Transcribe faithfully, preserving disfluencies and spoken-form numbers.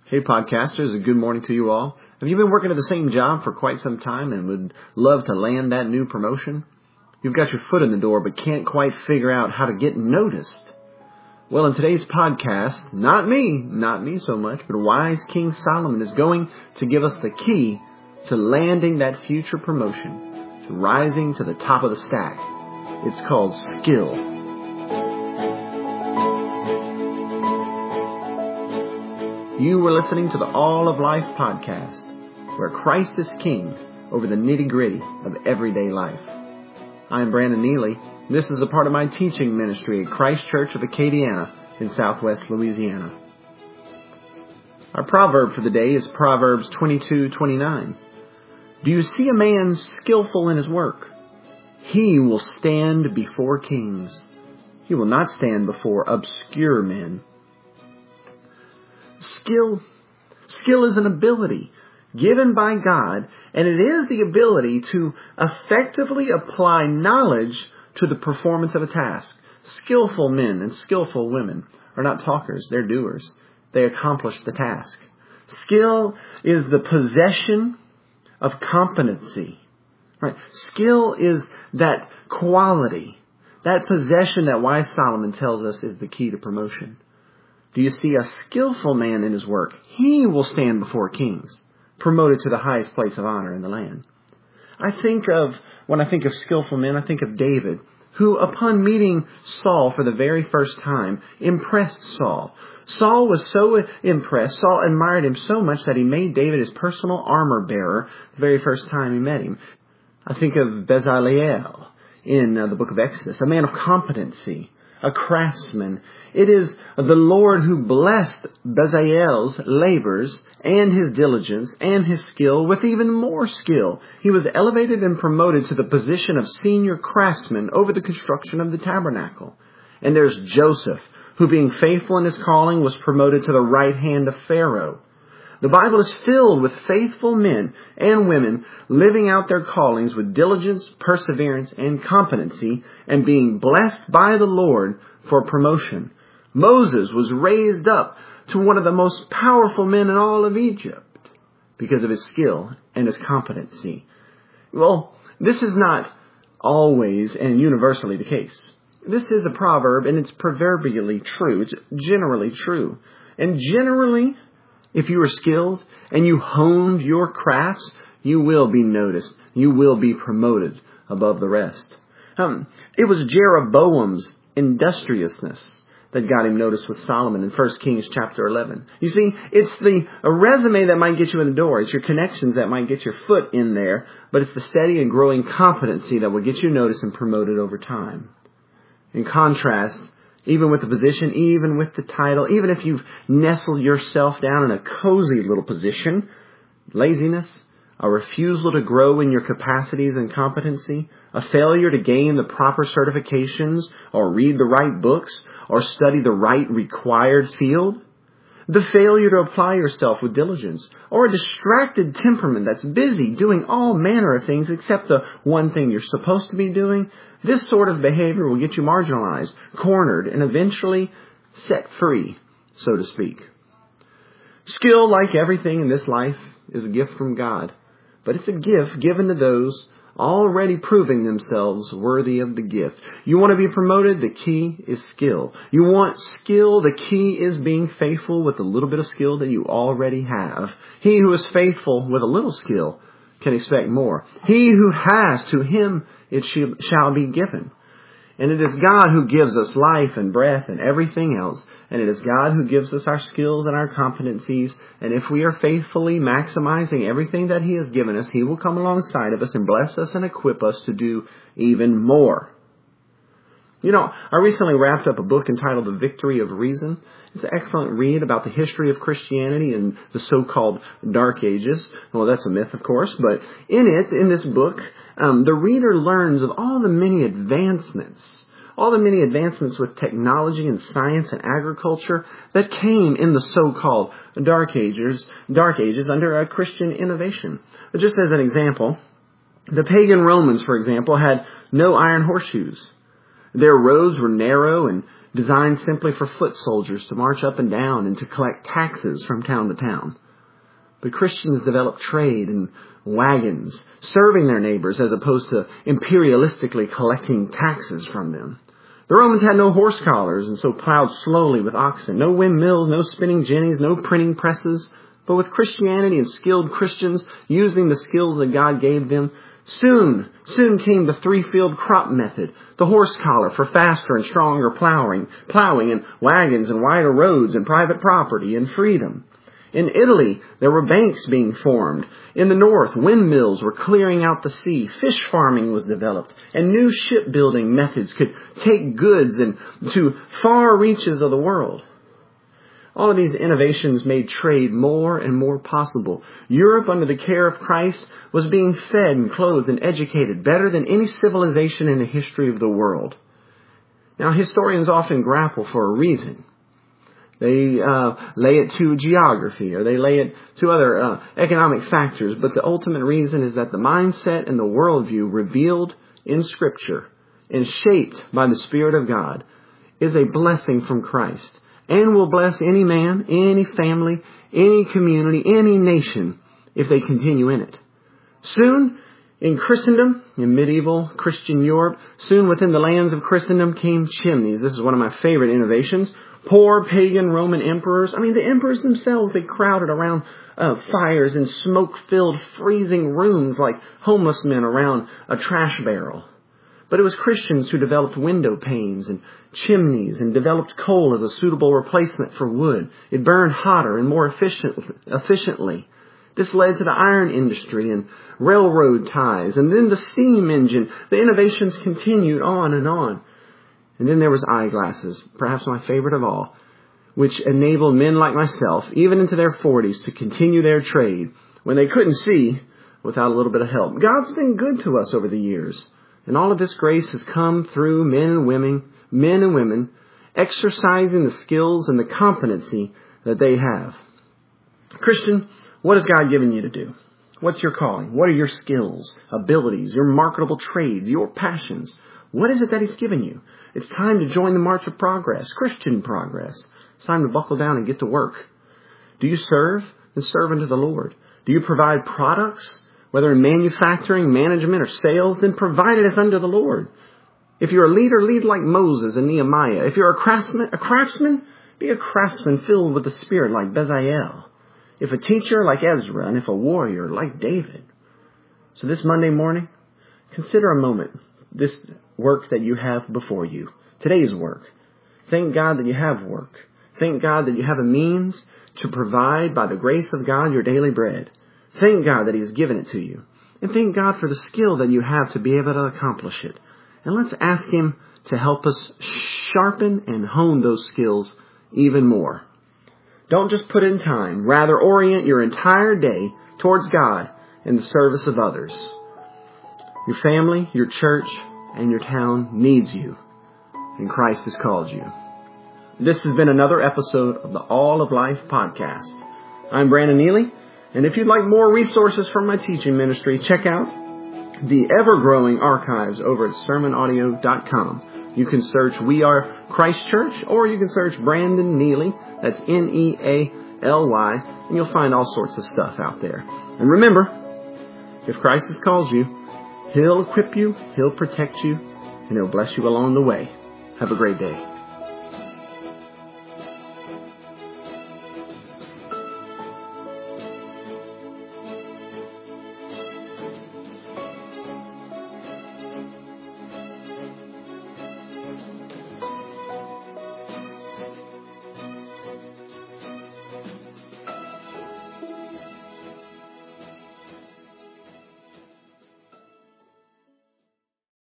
Hey podcasters, a good morning to you all. Have you been working at the same job for quite some time and would love to land that new promotion? You've got your foot in the door but can't quite figure out how to get noticed. Well, in today's podcast, not me, not me so much, but wise King Solomon is going to give us the key to landing that future promotion, to rising to the top of the stack. It's called skill. You were listening to the All of Life podcast, where Christ is King over the nitty-gritty of everyday life. I am Brandon Neely. This is a part of my teaching ministry at Christ Church of Acadiana in southwest Louisiana. Our proverb for the day is Proverbs twenty-two twenty-nine. Do you see a man skillful in his work? He will stand before kings. He will not stand before obscure men. Skill, skill is an ability given by God, and it is the ability to effectively apply knowledge to the performance of a task. Skillful men and skillful women are not talkers, they're doers. They accomplish the task. Skill is the possession of competency. Right? Skill is that quality, that possession that wise Solomon tells us is the key to promotion. Do you see a skillful man in his work? He will stand before kings, promoted to the highest place of honor in the land. I think of, when I think of skillful men, I think of David, who upon meeting Saul for the very first time, impressed Saul. Saul was so impressed, Saul admired him so much that he made David his personal armor bearer the very first time he met him. I think of Bezaleel in uh, the book of Exodus, a man of competency, a craftsman. It is the Lord who blessed Bezalel's labors and his diligence and his skill with even more skill. He was elevated and promoted to the position of senior craftsman over the construction of the tabernacle. And there's Joseph, who being faithful in his calling was promoted to the right hand of Pharaoh. The Bible is filled with faithful men and women living out their callings with diligence, perseverance, and competency, and being blessed by the Lord for promotion. Moses was raised up to one of the most powerful men in all of Egypt because of his skill and his competency. Well, this is not always and universally the case. This is a proverb, and it's proverbially true. It's generally true. And generally, if you are skilled and you honed your crafts, you will be noticed. You will be promoted above the rest. Um, it was Jeroboam's industriousness that got him noticed with Solomon in First Kings chapter eleven. You see, it's the a resume that might get you in the door. It's your connections that might get your foot in there. But it's the steady and growing competency that will get you noticed and promoted over time. In contrast, even with the position, even with the title, even if you've nestled yourself down in a cozy little position, laziness, a refusal to grow in your capacities and competency, a failure to gain the proper certifications or read the right books or study the right required field, the failure to apply yourself with diligence, or a distracted temperament that's busy doing all manner of things except the one thing you're supposed to be doing, this sort of behavior will get you marginalized, cornered, and eventually set free, so to speak. Skill, like everything in this life, is a gift from God, but it's a gift given to those already proving themselves worthy of the gift. You want to be promoted? The key is skill. You want skill? The key is being faithful with the little bit of skill that you already have. He who is faithful with a little skill can expect more. He who has, to him it shall be given. And it is God who gives us life and breath and everything else. And it is God who gives us our skills and our competencies. And if we are faithfully maximizing everything that He has given us, He will come alongside of us and bless us and equip us to do even more. You know, I recently wrapped up a book entitled The Victory of Reason. It's an excellent read about the history of Christianity and the so-called Dark Ages. Well, that's a myth, of course, but in it, in this book, um, the reader learns of all the many advancements, all the many advancements with technology and science and agriculture that came in the so-called Dark Ages, Dark Ages under a Christian innovation. But just as an example, the pagan Romans, for example, had no iron horseshoes. Their roads were narrow and designed simply for foot soldiers to march up and down and to collect taxes from town to town. But Christians developed trade and wagons, serving their neighbors as opposed to imperialistically collecting taxes from them. The Romans had no horse collars and so plowed slowly with oxen, no windmills, no spinning jennies, no printing presses. But with Christianity and skilled Christians using the skills that God gave them, soon, soon came the three-field crop method, the horse collar for faster and stronger plowing, plowing and wagons and wider roads and private property and freedom. In Italy, there were banks being formed. In the north, windmills were clearing out the sea. Fish farming was developed, and new shipbuilding methods could take goods and to far reaches of the world. All of these innovations made trade more and more possible. Europe, under the care of Christ, was being fed and clothed and educated better than any civilization in the history of the world. Now, historians often grapple for a reason. They uh, lay it to geography, or they lay it to other uh, economic factors, but the ultimate reason is that the mindset and the worldview revealed in Scripture and shaped by the Spirit of God is a blessing from Christ, and will bless any man, any family, any community, any nation if they continue in it. Soon, in Christendom, in medieval Christian Europe, soon within the lands of Christendom came chimneys. This is one of my favorite innovations. Poor pagan Roman emperors, I mean the emperors themselves, they crowded around uh, fires in smoke-filled freezing rooms like homeless men around a trash barrel. But it was Christians who developed window panes and chimneys and developed coal as a suitable replacement for wood. It burned hotter and more efficient, efficiently. This led to the iron industry and railroad ties, and then the steam engine. The innovations continued on and on. And then there was eyeglasses, perhaps my favorite of all, which enabled men like myself, even into their forties, to continue their trade when they couldn't see without a little bit of help. God's been good to us over the years, and all of this grace has come through men and women, men and women, exercising the skills and the competency that they have. Christian, what has God given you to do? What's your calling? What are your skills, abilities, your marketable trades, your passions? What is it that He's given you? It's time to join the march of progress, Christian progress. It's time to buckle down and get to work. Do you serve? Then serve unto the Lord. Do you provide products, whether in manufacturing, management, or sales? Then provide it as unto the Lord. If you're a leader, lead like Moses and Nehemiah. If you're a craftsman, a craftsman, be a craftsman filled with the Spirit like Bezalel. If a teacher, like Ezra, and if a warrior, like David. So this Monday morning, consider a moment this work that you have before you, today's work. Thank God that you have work. Thank God that you have a means to provide by the grace of God your daily bread. Thank God that He has given it to you. And thank God for the skill that you have to be able to accomplish it. And let's ask Him to help us sharpen and hone those skills even more. Don't just put in time. Rather, orient your entire day towards God in the service of others. Your family, your church, and your town needs you, and Christ has called you. This has been another episode of the All of Life podcast. I'm Brandon Neely, and if you'd like more resources from my teaching ministry, check out the ever-growing archives over at sermon audio dot com. You can search We Are Christ Church, or you can search Brandon Neely, that's N E A L Y, and you'll find all sorts of stuff out there. And remember, if Christ has called you, He'll equip you, He'll protect you, and He'll bless you along the way. Have a great day.